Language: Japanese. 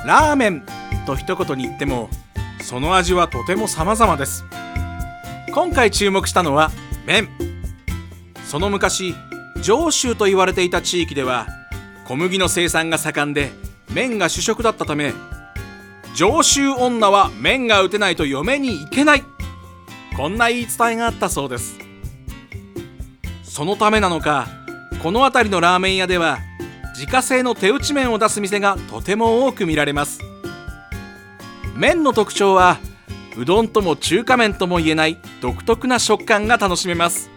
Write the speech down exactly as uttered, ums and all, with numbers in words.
ラーメンと一言に言ってもその味はとても様々です。今回注目したのは麺。その昔、上州と言われていた地域では小麦の生産が盛んで麺が主食だったため、上州女は麺が打てないと嫁に行けない、こんな言い伝えがあったそうです。そのためなのか、この辺りのラーメン屋では自家製の手打ち麺を出す店がとても多く見られます。麺の特徴はうどんとも中華麺とも言えない独特な食感が楽しめます。